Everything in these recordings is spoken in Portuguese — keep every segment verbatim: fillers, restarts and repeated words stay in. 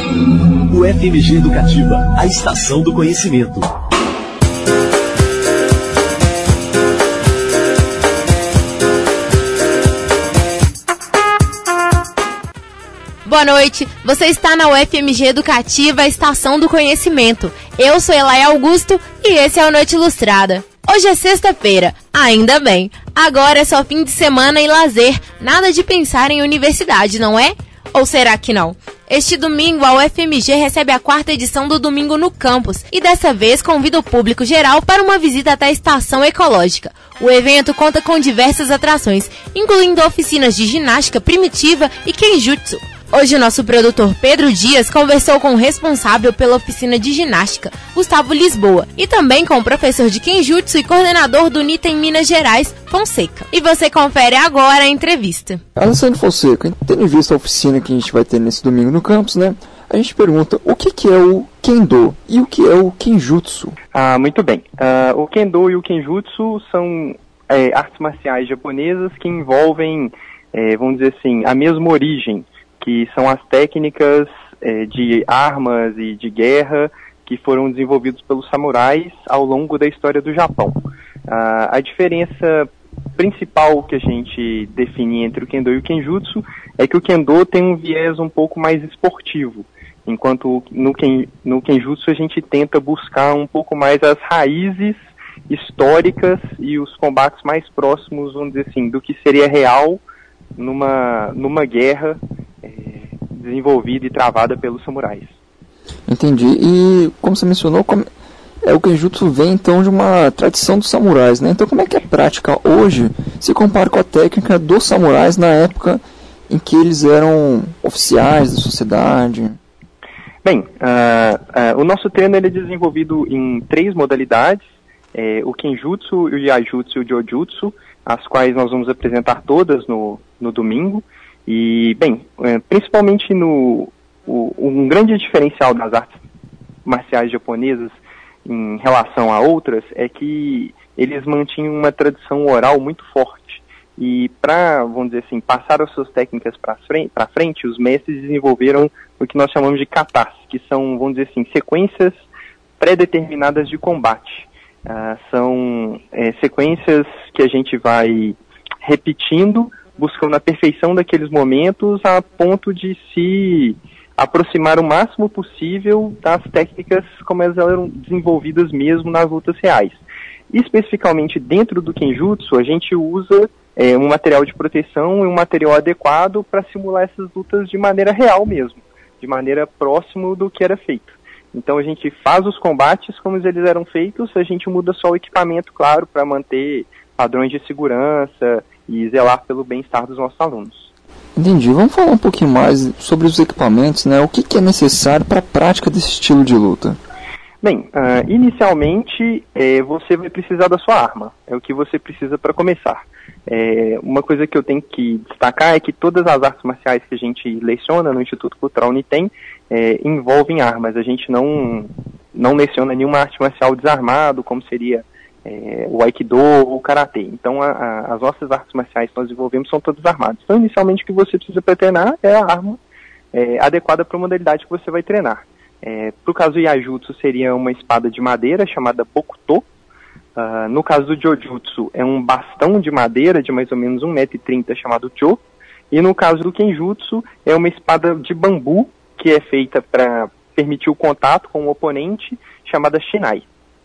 O F M G Educativa, a estação do conhecimento. Boa noite, você está na U F M G Educativa, a estação do conhecimento. Eu sou Elaia Augusto e esse é o Noite Ilustrada. Hoje é sexta-feira, ainda bem. Agora é só fim de semana e lazer, nada de pensar em universidade, não é? Ou será que não? Este domingo, a U F M G recebe a quarta edição do Domingo no Campus e dessa vez convida o público geral para uma visita até a Estação Ecológica. O evento conta com diversas atrações, incluindo oficinas de ginástica primitiva e kenjutsu. Hoje o nosso produtor Pedro Dias conversou com o responsável pela oficina de ginástica, Gustavo Lisboa, e também com o professor de kenjutsu e coordenador do NITA em Minas Gerais, Fonseca. E você confere agora a entrevista. Alessandro Fonseca, tendo em vista a oficina que a gente vai ter nesse domingo no campus, né? A gente pergunta o que, que é o Kendo e o que é o Kenjutsu. Ah, muito bem. Uh, o Kendo e o Kenjutsu são é, artes marciais japonesas que envolvem, é, vamos dizer assim, a mesma origem, que são as técnicas eh, de armas e de guerra que foram desenvolvidas pelos samurais ao longo da história do Japão. Ah, a diferença principal que a gente define entre o Kendo e o Kenjutsu é que o Kendo tem um viés um pouco mais esportivo, enquanto no, Ken, no Kenjutsu a gente tenta buscar um pouco mais as raízes históricas e os combates mais próximos, vamos dizer assim, do que seria real numa, numa guerra desenvolvida e travada pelos samurais. Entendi. E, como você mencionou, como é, o Kenjutsu vem, então, de uma tradição dos samurais, né? Então, como é que a prática hoje se compara com a técnica dos samurais na época em que eles eram oficiais da sociedade? Bem, uh, uh, o nosso treino ele é desenvolvido em três modalidades, é, o Kenjutsu, o Yajutsu e o Jojutsu, as quais nós vamos apresentar todas no, no domingo. E, bem, principalmente no, o, um grande diferencial das artes marciais japonesas em relação a outras é que eles mantinham uma tradição oral muito forte. E para, vamos dizer assim, passar as suas técnicas para frente, frente, os mestres desenvolveram o que nós chamamos de katas, que são, vamos dizer assim, sequências pré-determinadas de combate. Uh, são é, sequências que a gente vai repetindo, buscando a perfeição daqueles momentos a ponto de se aproximar o máximo possível das técnicas como elas eram desenvolvidas mesmo nas lutas reais. Especificamente dentro do Kenjutsu, a gente usa é, um material de proteção e um material adequado para simular essas lutas de maneira real mesmo, de maneira próximo do que era feito. Então a gente faz os combates como eles eram feitos, a gente muda só o equipamento, claro, para manter padrões de segurança e zelar pelo bem-estar dos nossos alunos. Entendi. Vamos falar um pouquinho mais sobre os equipamentos, né? O que, que é necessário para a prática desse estilo de luta? Bem, uh, inicialmente é, você vai precisar da sua arma. É o que você precisa para começar. É, uma coisa que eu tenho que destacar é que todas as artes marciais que a gente leciona no Instituto Cultural Unitem é, envolvem armas. A gente não, não leciona nenhuma arte marcial desarmado, como seria É, o Aikido ou o Karatê. Então a, a, as nossas artes marciais que nós desenvolvemos são todas armadas. Então inicialmente o que você precisa para treinar é a arma é, adequada para a modalidade que você vai treinar. É, para o caso do Yajutsu seria uma espada de madeira chamada Bokuto. Uh, no caso do Jojutsu é um bastão de madeira de mais ou menos um metro e trinta chamado Jo. E no caso do Kenjutsu é uma espada de bambu que é feita para permitir o contato com o oponente chamada Shinai.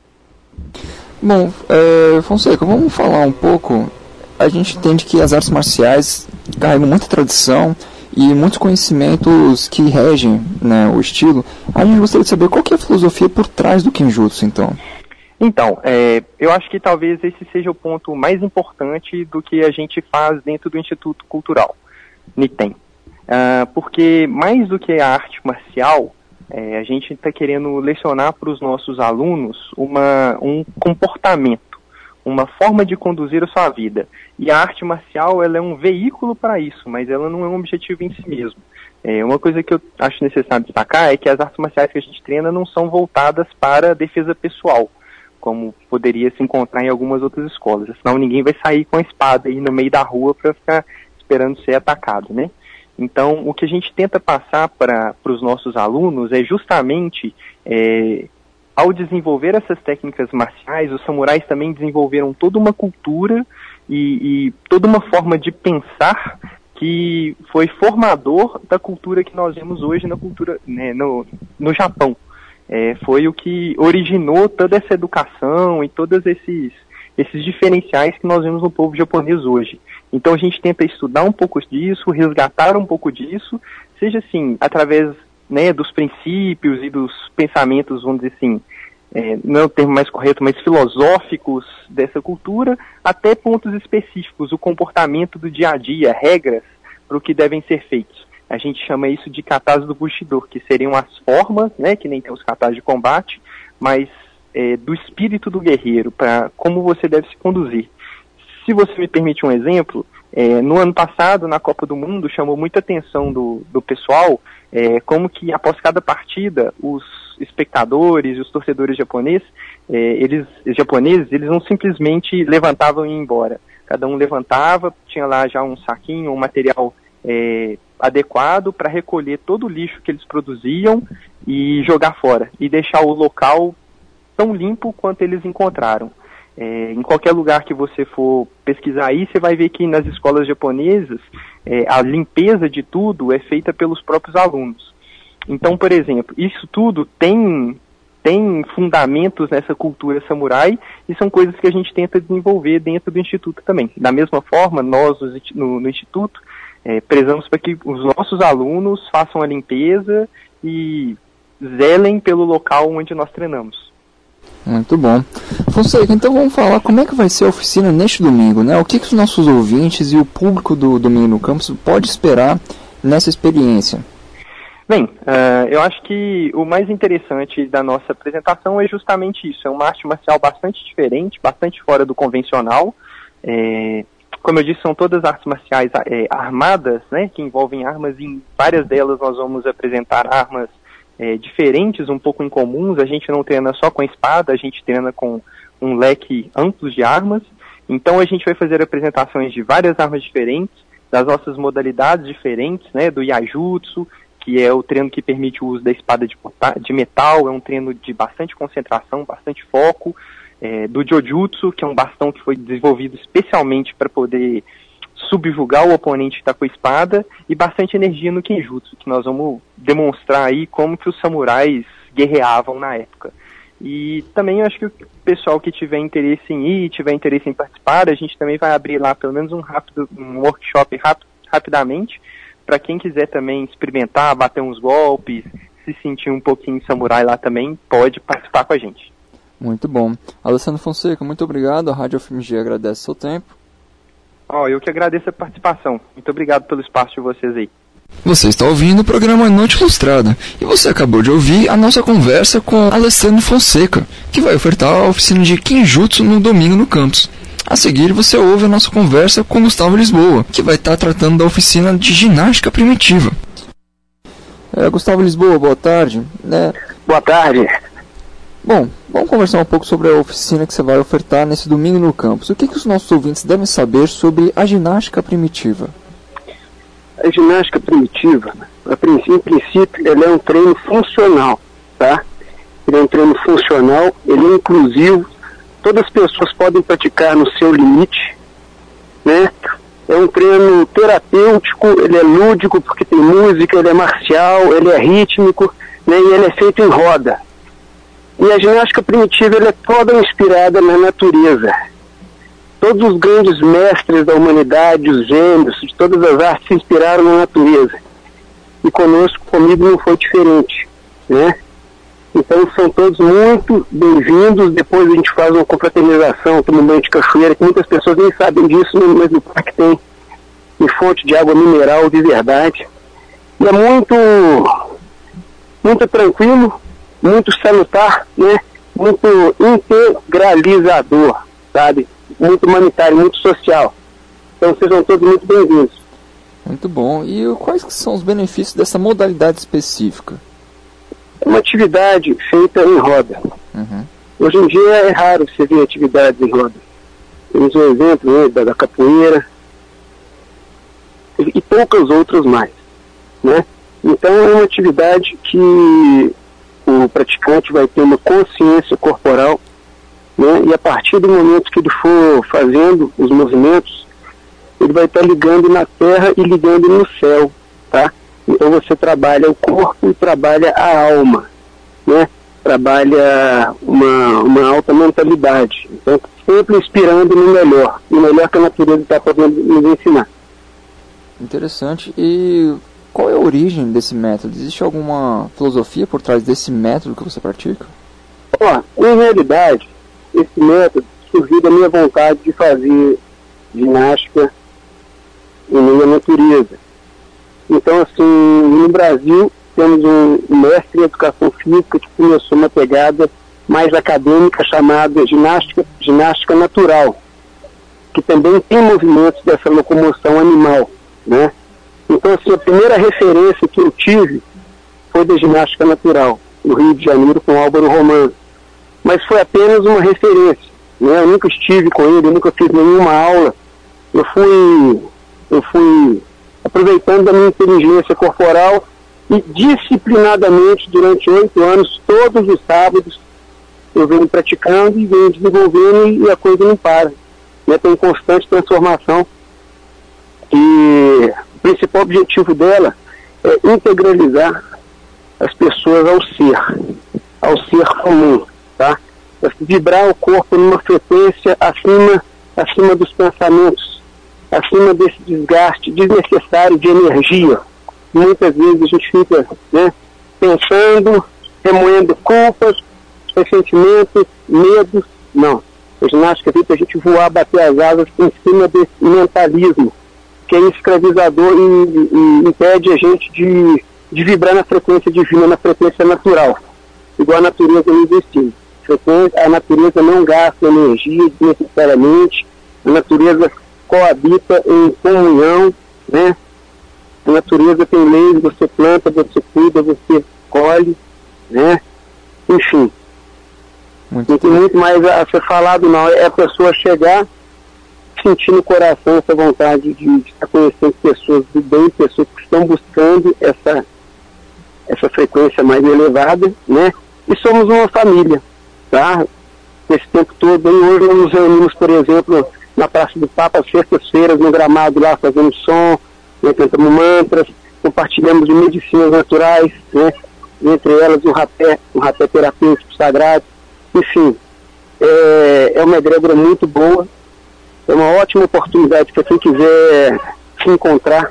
Bom, é, Fonseca, vamos falar um pouco. A gente entende que as artes marciais carregam muita tradição e muitos conhecimentos que regem, né, o estilo. A gente gostaria de saber qual que é a filosofia por trás do Kenjutsu, então. Então, é, eu acho que talvez esse seja o ponto mais importante do que a gente faz dentro do Instituto Cultural Unitem. Uh, porque mais do que a arte marcial, É, a gente está querendo lecionar para os nossos alunos uma, um comportamento, uma forma de conduzir a sua vida. E a arte marcial ela é um veículo para isso, mas ela não é um objetivo em si mesmo. É, uma coisa que eu acho necessário destacar é que as artes marciais que a gente treina não são voltadas para a defesa pessoal, como poderia se encontrar em algumas outras escolas. Senão ninguém vai sair com a espada aí no meio da rua para ficar esperando ser atacado, né? Então, o que a gente tenta passar para os nossos alunos é justamente, é, ao desenvolver essas técnicas marciais, os samurais também desenvolveram toda uma cultura e, e toda uma forma de pensar que foi formador da cultura que nós vemos hoje na cultura, né, no, no Japão. É, foi o que originou toda essa educação e todos esses, esses diferenciais que nós vemos no povo japonês hoje. Então a gente tenta estudar um pouco disso, resgatar um pouco disso, seja assim, através, né, dos princípios e dos pensamentos, vamos dizer assim, é, não é o termo mais correto, mas filosóficos dessa cultura, até pontos específicos, o comportamento do dia a dia, regras para o que devem ser feitos. A gente chama isso de katas do Bushido, que seriam as formas, né, que nem tem os katas de combate, mas é, do espírito do guerreiro, para como você deve se conduzir. Se você me permite um exemplo, é, no ano passado, na Copa do Mundo, chamou muita atenção do, do pessoal, é, como que após cada partida, os espectadores e os torcedores japoneses, é, eles, japoneses, eles não simplesmente levantavam e iam embora. Cada um levantava, tinha lá já um saquinho, um material é, adequado para recolher todo o lixo que eles produziam e jogar fora, e deixar o local tão limpo quanto eles encontraram. É, em qualquer lugar que você for pesquisar aí, você vai ver que nas escolas japonesas, é, a limpeza de tudo é feita pelos próprios alunos. Então, por exemplo, isso tudo tem, tem fundamentos nessa cultura samurai e são coisas que a gente tenta desenvolver dentro do Instituto também. Da mesma forma, nós no, no Instituto é, prezamos para que os nossos alunos façam a limpeza e zelem pelo local onde nós treinamos. Muito bom. Fonseca, então vamos falar como é que vai ser a oficina neste domingo, né? O que, que os nossos ouvintes e o público do Domingo no Campus pode esperar nessa experiência? Bem, uh, eu acho que o mais interessante da nossa apresentação é justamente isso. É uma arte marcial bastante diferente, bastante fora do convencional. É, como eu disse, são todas artes marciais é, armadas, né, que envolvem armas, e em várias delas nós vamos apresentar armas É, diferentes, um pouco incomuns. A gente não treina só com a espada, a gente treina com um leque amplo de armas. Então a gente vai fazer apresentações de várias armas diferentes, das nossas modalidades diferentes, né, do Iaijutsu, que é o treino que permite o uso da espada de, de metal, é um treino de bastante concentração, bastante foco, é, do Jojutsu, que é um bastão que foi desenvolvido especialmente para poder subjugar o oponente que está com a espada, e bastante energia no Kenjutsu, que nós vamos demonstrar aí como que os samurais guerreavam na época. E também eu acho que o pessoal que tiver interesse em ir, tiver interesse em participar, a gente também vai abrir lá pelo menos um, rápido, um workshop rápido, rapidamente, para quem quiser também experimentar, bater uns golpes, se sentir um pouquinho samurai lá também, pode participar com a gente. Muito bom. Alessandro Fonseca, muito obrigado, a Rádio F M G agradece o seu tempo. Oh, eu que agradeço a participação. Muito obrigado pelo espaço de vocês aí. Você está ouvindo o programa Noite Ilustrada e você acabou de ouvir a nossa conversa com Alessandro Fonseca, que vai ofertar a oficina de Kenjutsu no domingo no campus. A seguir você ouve a nossa conversa com Gustavo Lisboa, que vai estar tratando da oficina de ginástica primitiva. É, Gustavo Lisboa, boa tarde. É... Boa tarde. Bom, vamos conversar um pouco sobre a oficina que você vai ofertar nesse domingo no campus. O que, que os nossos ouvintes devem saber sobre a ginástica primitiva? A ginástica primitiva, a princípio, em princípio, ele é um treino funcional, tá? Ele é um treino funcional, ele é inclusivo, todas as pessoas podem praticar no seu limite, né? É um treino terapêutico, ele é lúdico porque tem música, ele é marcial, ele é rítmico, né? E ele é feito em roda. E a ginástica primitiva ela é toda inspirada na natureza. Todos os grandes mestres da humanidade, os gênios de todas as artes se inspiraram na natureza. E conosco, comigo não foi diferente, né? Então são todos muito bem-vindos. Depois a gente faz uma confraternização, toma um banho de cachoeira, que muitas pessoas nem sabem disso, mas no parque tem, tem fonte de água mineral de verdade. E é muito, muito tranquilo, muito salutar, né? Muito integralizador, sabe? Muito humanitário, muito social. Então sejam todos muito bem-vindos. Muito bom. E quais são os benefícios dessa modalidade específica? É uma atividade feita em roda. Uhum. Hoje em dia é raro você ver atividades em roda. Temos um exemplo, né, da, da capoeira e, e poucas outras mais. né? Então é uma atividade que o praticante vai ter uma consciência corporal, né? E a partir do momento que ele for fazendo os movimentos, ele vai estar ligando na terra e ligando no céu, tá? Então você trabalha o corpo e trabalha a alma, né? Trabalha uma, uma alta mentalidade. Então, sempre inspirando no melhor, no melhor que a natureza está podendo nos ensinar. Interessante. E qual é a origem desse método? Existe alguma filosofia por trás desse método que você pratica? Ó, em realidade, esse método surgiu da minha vontade de fazer ginástica em meio à natureza. Então, assim, no Brasil, temos um mestre em educação física que começou uma pegada mais acadêmica chamada ginástica, ginástica natural, que também tem movimentos dessa locomoção animal, né? Então, assim, a primeira referência que eu tive foi da ginástica natural, no Rio de Janeiro, com Álvaro Romano. Mas foi apenas uma referência, né? Eu nunca estive com ele, eu nunca fiz nenhuma aula. Eu fui, eu fui aproveitando da minha inteligência corporal e disciplinadamente, durante oito anos, todos os sábados, eu venho praticando e venho desenvolvendo e a coisa não para, né? Tem constante transformação. E o principal objetivo dela é integralizar as pessoas ao ser, ao ser comum, tá? É vibrar o corpo numa frequência acima, acima dos pensamentos, acima desse desgaste desnecessário de energia. Muitas vezes a gente fica, né, pensando, remoendo culpas, ressentimentos, medos. Não. A ginástica é para a gente voar, bater as asas em cima desse mentalismo, que é escravizador e, e impede a gente de, de vibrar na frequência divina, na frequência natural, igual a natureza não existe. A natureza não gasta energia desnecessariamente, a natureza coabita em comunhão, né? A natureza tem leis, você planta, você cuida, você colhe, né? Enfim. Muito não tem muito mais a ser falado, não. É a pessoa chegar, sentir no coração essa vontade de, de estar conhecendo pessoas do bem, pessoas que estão buscando essa, essa frequência mais elevada, né? E somos uma família, tá? Esse tempo todo, aí, hoje nós nos reunimos, por exemplo, na Praça do Papa, sextas-feiras, no gramado lá, fazendo som, né, cantamos mantras, compartilhamos de medicinas naturais, né, entre elas o rapé, o rapé terapêutico sagrado. Enfim, é, é uma egrégora muito boa, é uma ótima oportunidade para quem quiser se encontrar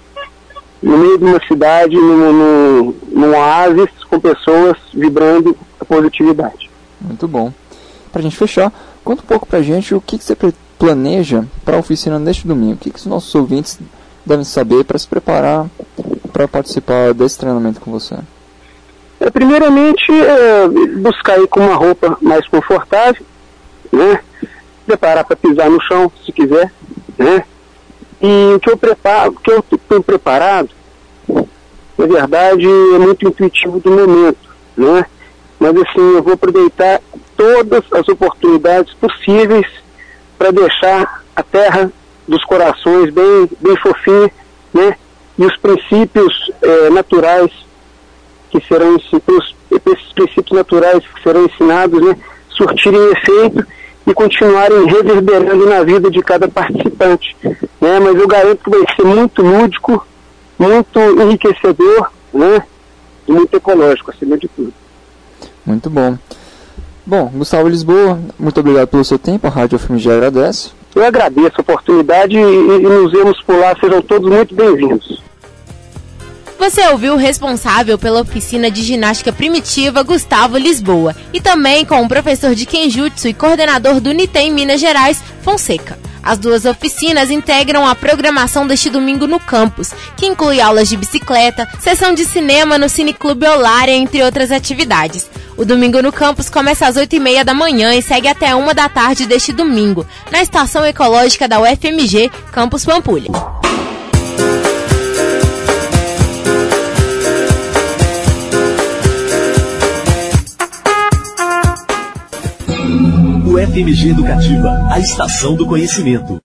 no meio de uma cidade, num, num, num oásis, com pessoas vibrando a positividade. Muito bom. Para a gente fechar, conta um pouco para a gente o que, que você planeja para a oficina neste domingo. O que, que os nossos ouvintes devem saber para se preparar para participar desse treinamento com você? É, primeiramente, é, buscar ir com uma roupa mais confortável, né? Preparar para pisar no chão, se quiser, né? E o que eu preparo, o que eu tenho preparado, na verdade, é muito intuitivo do momento, né? Mas assim, eu vou aproveitar todas as oportunidades possíveis para deixar a terra dos corações bem, bem fofinha, né? E os princípios é, naturais que serão ensinados, esses princípios naturais que serão ensinados, né? Surtirem efeito e continuarem reverberando na vida de cada participante, né? Mas eu garanto que vai ser muito lúdico, muito enriquecedor, né? E muito ecológico, acima de tudo. Muito bom. Bom, Gustavo Lisboa, muito obrigado pelo seu tempo, a Rádio F M G agradece. Eu agradeço a oportunidade e, e nos vemos por lá, sejam todos muito bem-vindos. Você ouviu o responsável pela oficina de ginástica primitiva, Gustavo Lisboa, e também com o professor de Kenjutsu e coordenador do Nitem Minas Gerais, Fonseca. As duas oficinas integram a programação deste domingo no campus, que inclui aulas de bicicleta, sessão de cinema no Cineclube Olária, entre outras atividades. O Domingo no Campus começa às oito e meia da manhã e segue até uma da tarde deste domingo, na Estação Ecológica da U F M G, Campus Pampulha. U F M G Educativa, a estação do conhecimento.